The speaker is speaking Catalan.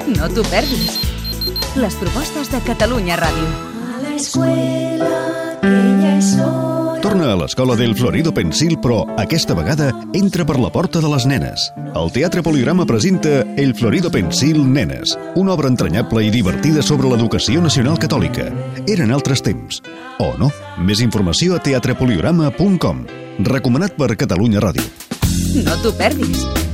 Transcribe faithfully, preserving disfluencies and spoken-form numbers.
No t'ho perdis. Les propostes de Catalunya Ràdio. A la escuela que ya es hora. Torna a l'escola del Florido Pensil, però aquesta vegada entra per la porta de les nenes. El Teatre Poligrama presenta El Florido Pensil Nenes, una obra entranyable i divertida sobre l'educació nacional catòlica. Eren altres temps. O no? Més informació a teatre poligrama punt com. Recomanat per Catalunya Ràdio. No t'ho perdis.